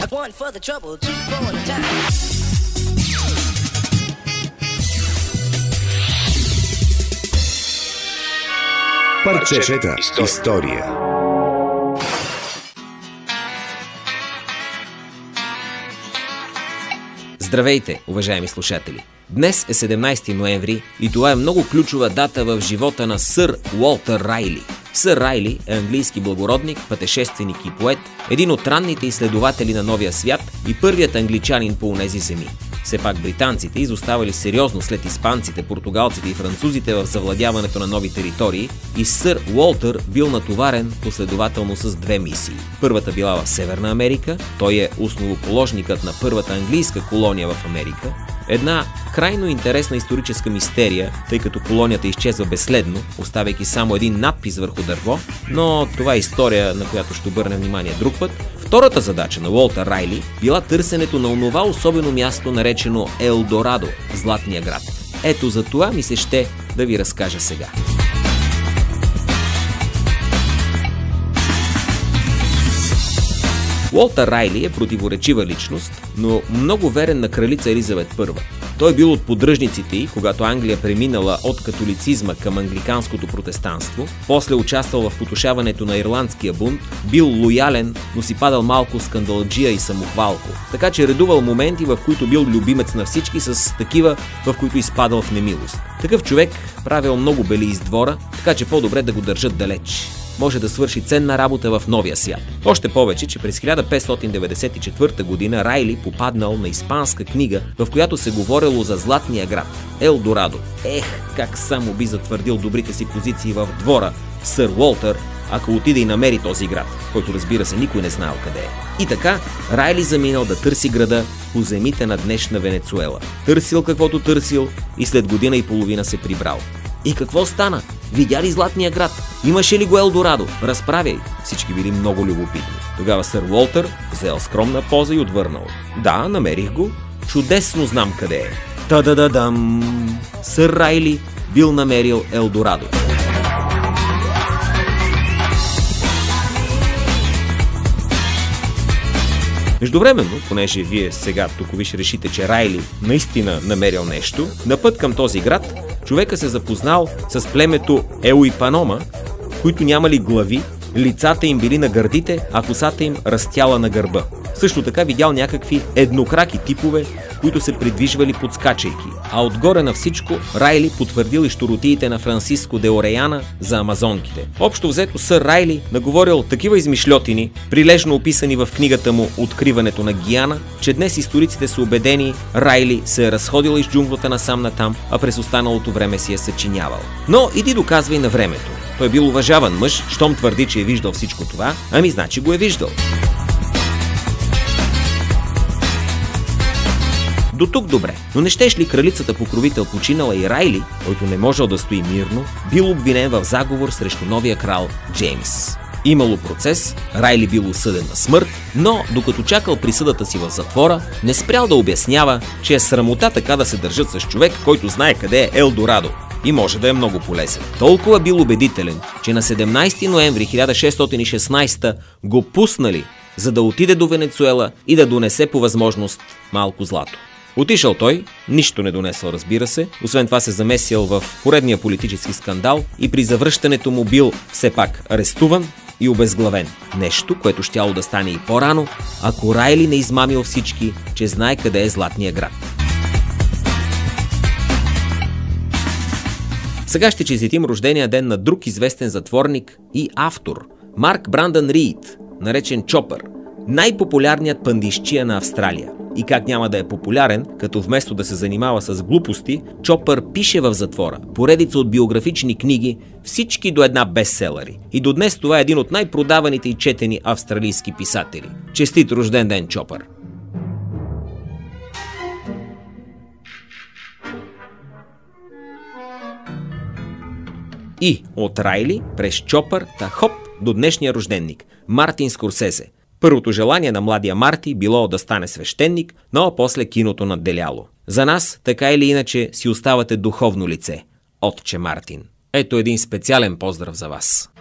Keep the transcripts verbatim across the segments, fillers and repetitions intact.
One for the trouble, two for the time. Парчета история. Здравейте, уважаеми слушатели! Днес е седемнайсети ноември и това е много ключова дата в живота на сър Уолтър Райли. Сър Райли е английски благородник, пътешественик и поет, един от ранните изследователи на новия свят и първият англичанин по онези земи. Все пак британците изоставали сериозно след испанците, португалците и французите в завладяването на нови територии и сър Уолтър бил натоварен последователно с две мисии. Първата била в Северна Америка, той е основоположникът на първата английска колония в Америка. Една крайно интересна историческа мистерия, тъй като колонията изчезва безследно, оставяйки само един надпис върху дърво, но това е история, на която ще обърнем внимание друг път. Втората задача на Уолтър Райли била търсенето на онова особено място, наречено Елдорадо, Златния град. Ето за това ми се ще да ви разкажа сега. Уолтър Райли е противоречива личност, но много верен на кралица Елизабет Първа. Той е бил от поддръжниците й, когато Англия преминала от католицизма към англиканското протестанство, после участвал в потушаването на ирландския бунт, бил лоялен, но си падал малко скандалджия и самохвалко, така че редувал моменти, в които бил любимец на всички, с такива, в които изпадал в немилост. Такъв човек правил много бели из двора, така че по-добре да го държат далеч. Може да свърши ценна работа в новия свят. Още повече, че през хиляда петстотин деветдесет и четвърта година Райли попаднал на испанска книга, в която се говорело за Златния град, Елдорадо. Ех, как само би затвърдил добрите си позиции в двора сър Уолтър, ако отиде и намери този град, който разбира се никой не знаел къде е. И така, Райли заминал да търси града по земите на днешна Венецуела. Търсил каквото търсил и след година и половина се прибрал. И какво стана? Видя ли Златния град? Имаше ли го Елдорадо? Разправяй! Всички били много любопитни. Тогава сър Уолтър взел скромна поза и отвърнал. Да, намерих го. Чудесно знам къде е. Та-да-да-дам! Сър Райли бил намерил Елдорадо. Междувременно, понеже вие сега тук виж решите, че Райли наистина намерил нещо, на път към този град човека се запознал с племето Еуипанома, които нямали глави, лицата им били на гърдите, а косата им растяла на гърба. Също така видял някакви еднокраки типове, които се придвижвали подскачайки. А отгоре на всичко, Райли потвърдил и щуротиите на Франциско де Ореяна за амазонките. Общо взето сър Райли наговорил такива измишльотини, прилежно описани в книгата му "Откриването на Гиана", че днес историците са убедени, Райли се е разходил из джунглата насам натам, а през останалото време си е съчинявал. Но иди доказвай на времето. Той бил уважаван мъж, щом твърди, че е виждал всичко това, ами значи го е виждал. До тук добре, но не щеш ли кралицата покровител починала и Райли, който не можел да стои мирно, бил обвинен в заговор срещу новия крал Джеймс. Имало процес, Райли бил осъден на смърт, но докато чакал присъдата си в затвора, не спрял да обяснява, че е срамота така да се държат с човек, който знае къде е Елдорадо и може да е много полезен. Толкова бил убедителен, че на седемнайсети ноември хиляда шестстотин и шестнайсета го пуснали, за да отиде до Венецуела и да донесе по възможност малко злато. Отишъл той, нищо не донесъл, разбира се, освен това се замесил в поредния политически скандал и при завръщането му бил все пак арестуван и обезглавен. Нещо, което щяло да стане и по-рано, ако Райли не измамил всички, че знае къде е Златния град. Сега ще честитим рождения ден на друг известен затворник и автор – Марк Брандън Рийд, наречен Чопър, най-популярният пандишчия на Австралия. И как няма да е популярен, като вместо да се занимава с глупости, Чопър пише в затвора поредица от биографични книги, всички до една бестселъри. И до днес това е един от най-продаваните и четени австралийски писатели. Честит рожден ден, Чопър! И от Райли през Чопър, та хоп до днешния рожденник – Мартин Скорсезе. Първото желание на младия Марти било да стане свещеник, но после киното надделяло. За нас, така или иначе, си оставате духовно лице, отче Мартин. Ето един специален поздрав за вас.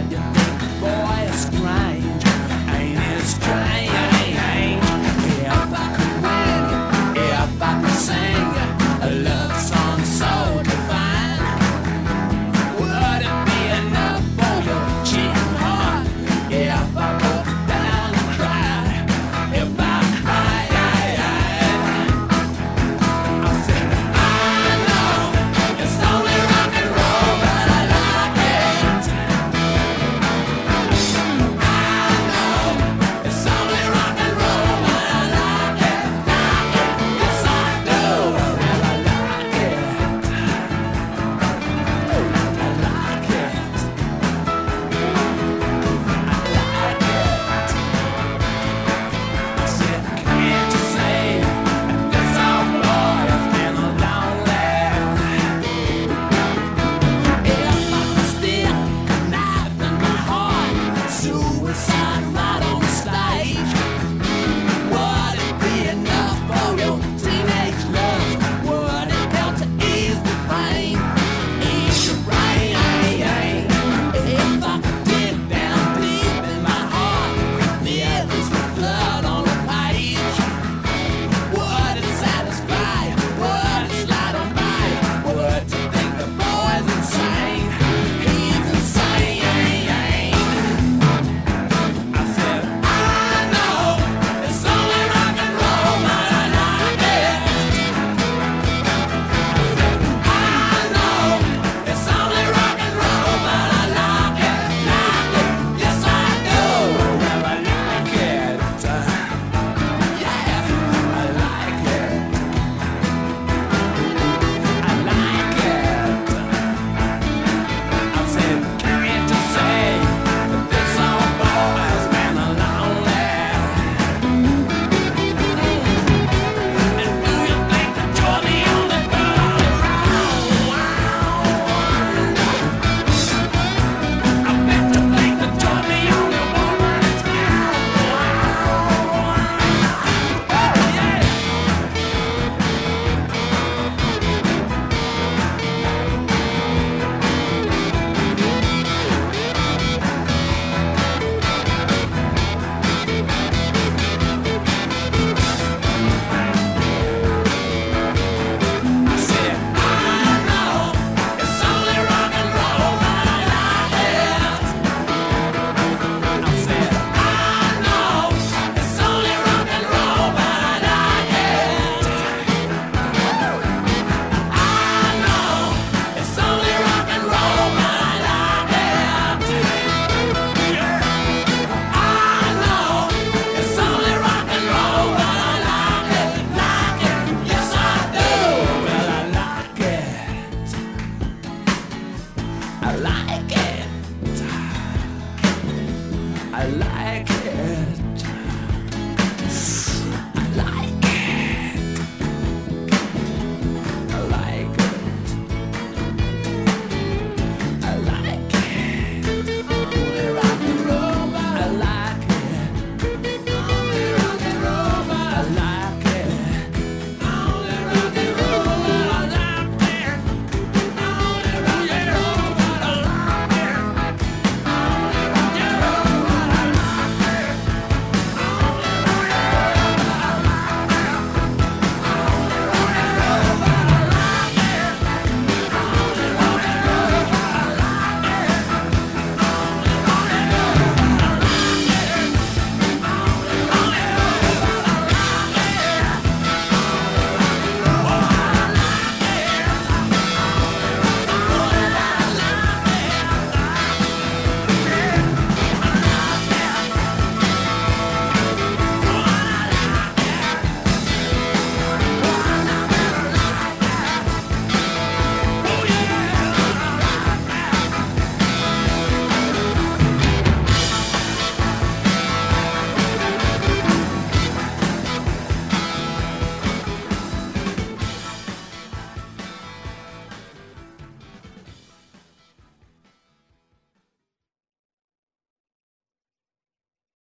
I like